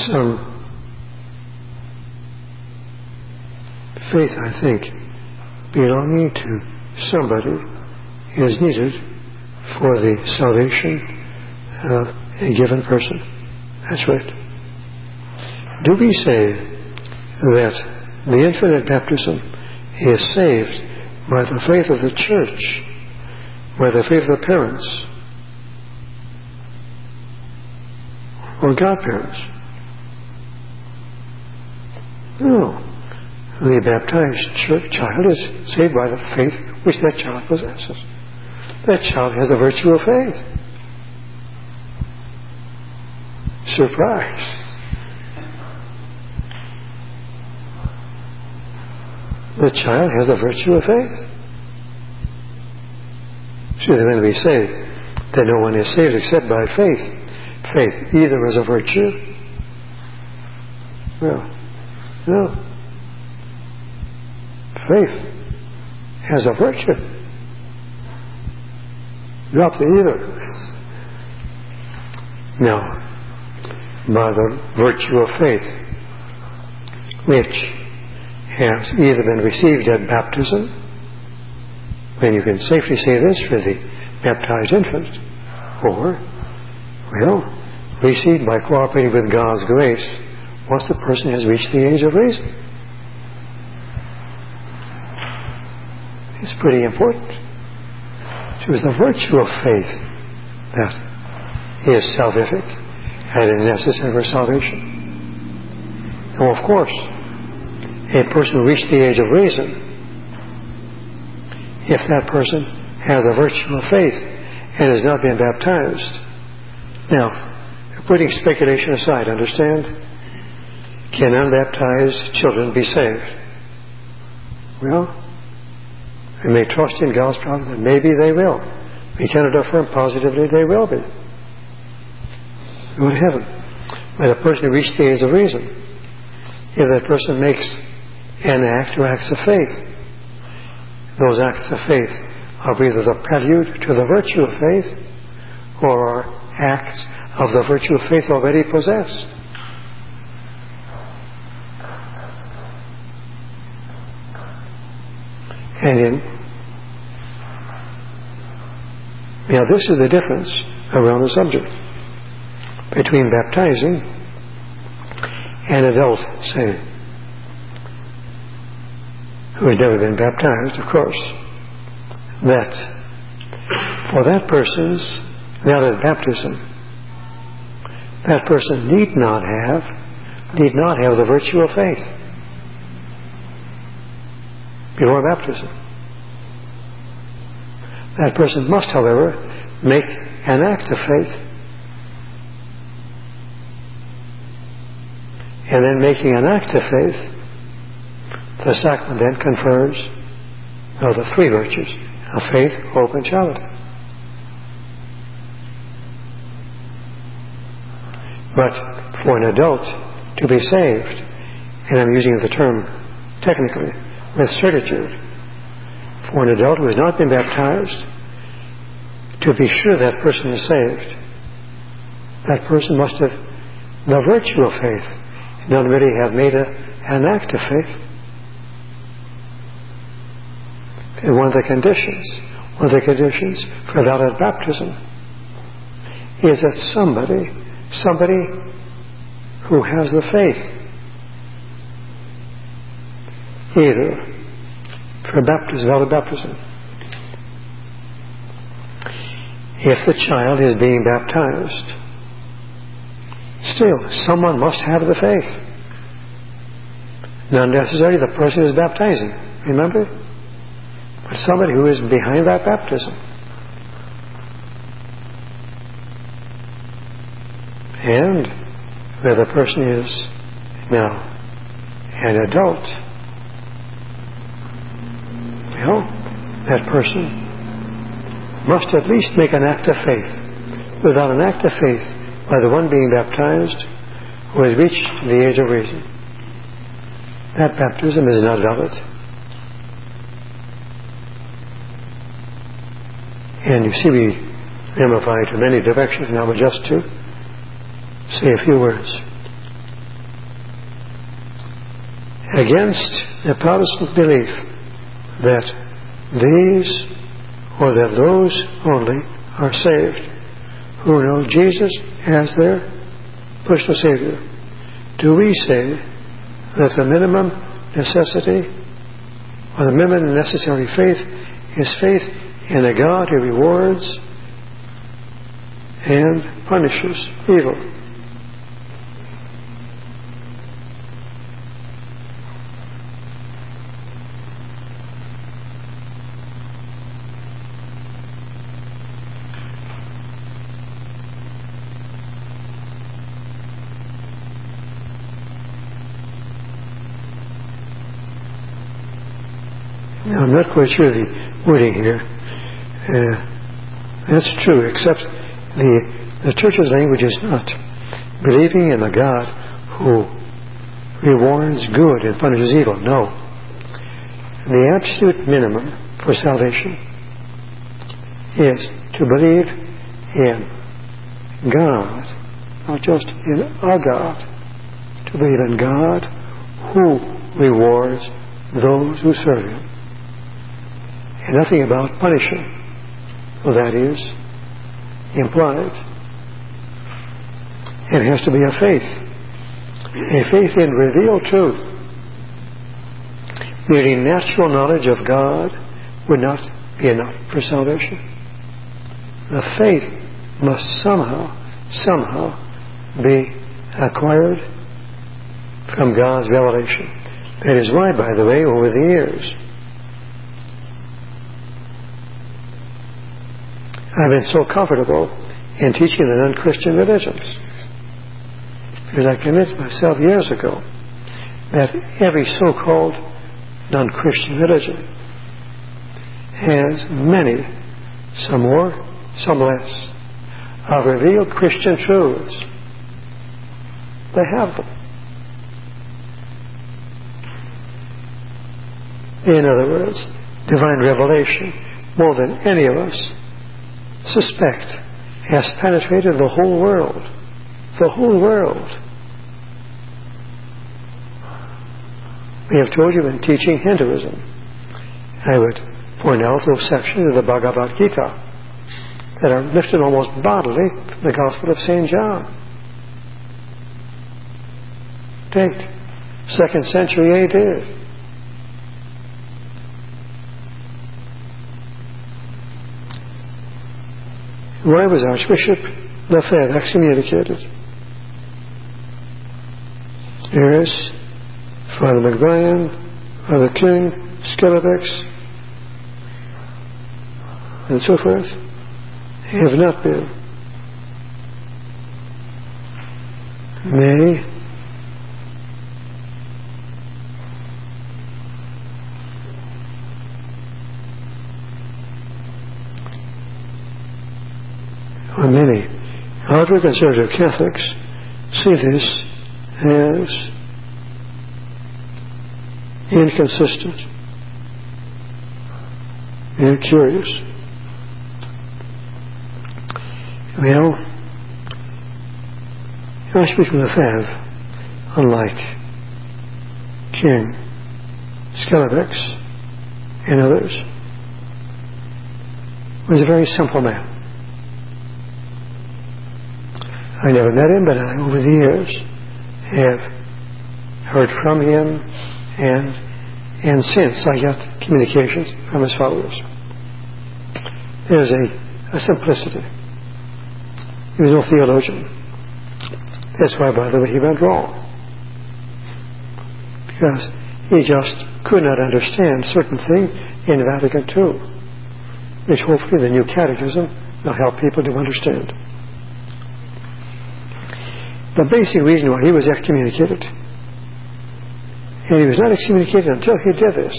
some faith, I think, belonging to somebody is needed for the salvation of a given person. That's right. Do we say that the infant at baptism is saved by the faith of the church, by the faith of the parents, or godparents? No. The baptized child is saved by the faith which that child possesses. That child has the virtue of faith. Surprise. The child has the virtue of faith. So they're going to be saved. That no one is saved except by faith. Faith either as a virtue. No. Faith has a virtue. Not the either. No. By the virtue of faith, which has either been received at baptism, and you can safely say this for the baptized infant, or, received by cooperating with God's grace once the person has reached the age of reason. It's pretty important. So it's the virtue of faith that is salvific and is necessary for salvation. Now, of course, a person who reached the age of reason, if that person has the virtue of faith and has not been baptized. Now, putting speculation aside, understand? Can unbaptized children be saved? Well, we may trust in God's providence that maybe they will. We cannot affirm positively they will be. Go to heaven. But a person who reached the age of reason, if that person makes an act or acts of faith, those acts of faith are either the prelude to the virtue of faith or are acts of the virtue of faith already possessed. And this is the difference around the subject between baptizing an adult, say, who has never been baptized, of course, that for that person's valid baptism, that person need not have the virtue of faith before baptism. That person must, however, make an act of faith. And then making an act of faith, the sacrament then confers the three virtues of faith, hope, and charity. But for an adult to be saved, and I'm using the term technically, with certitude, for an adult who has not been baptized, to be sure that person is saved, that person must have the virtue of faith and already have made an act of faith. And one of the conditions for valid baptism is that somebody who has the faith, either for baptism, valid baptism, if the child is being baptized, still someone must have the faith. Not necessarily the person is baptizing, remember? But somebody who is behind that baptism. And where the person is now an adult, that person must at least make an act of faith. Without an act of faith by the one being baptized who has reached the age of reason, that baptism is not valid. And you see, we ramify to many directions now, but just to say a few words. against the Protestant belief that these, or that those only, are saved who know Jesus as their personal Savior. Do we say that the minimum necessity, or the minimum necessary faith, is faith in a God who rewards and punishes evil? Now, I'm not quite sure of the wording here. That's true, except the church's language is not believing in a God who rewards good and punishes evil. No. The absolute minimum for salvation is to believe in God, not just in a God, to believe in God who rewards those who serve Him. And nothing about punishing. Well, that is implied. It has to be a faith. A faith in revealed truth. Merely natural knowledge of God would not be enough for salvation. The faith must somehow be acquired from God's revelation. That is why, by the way, over the years, I've been so comfortable in teaching the non-Christian religions, because I convinced myself years ago that every so-called non-Christian religion has many, some more, some less, of revealed Christian truths. They have them. In other words, divine revelation, more than any of us suspect, has penetrated the whole world. The whole world. We have told you in teaching Hinduism, I would point out those sections of the Bhagavad Gita that are lifted almost bodily from the Gospel of St. John. Date, 2nd century A.D. Why was Archbishop Lefebvre excommunicated? Yes, Father McBrien, Father King, Skelebex, and so forth, have not been. Many outward conservative Catholics see this as inconsistent and curious. Well, Archbishop Lefebvre, unlike King, Skelebex, and others, was a very simple man. I never met him, but I, over the years, have heard from him, and since I got communications from his followers. There's a simplicity. He was no theologian. That's why, by the way, he went wrong. Because he just could not understand certain things in Vatican II, which hopefully the new catechism will help people to understand. The basic reason why he was excommunicated, and he was not excommunicated until he did this,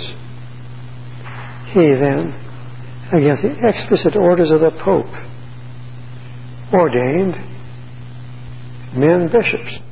he then, against the explicit orders of the Pope, ordained men bishops.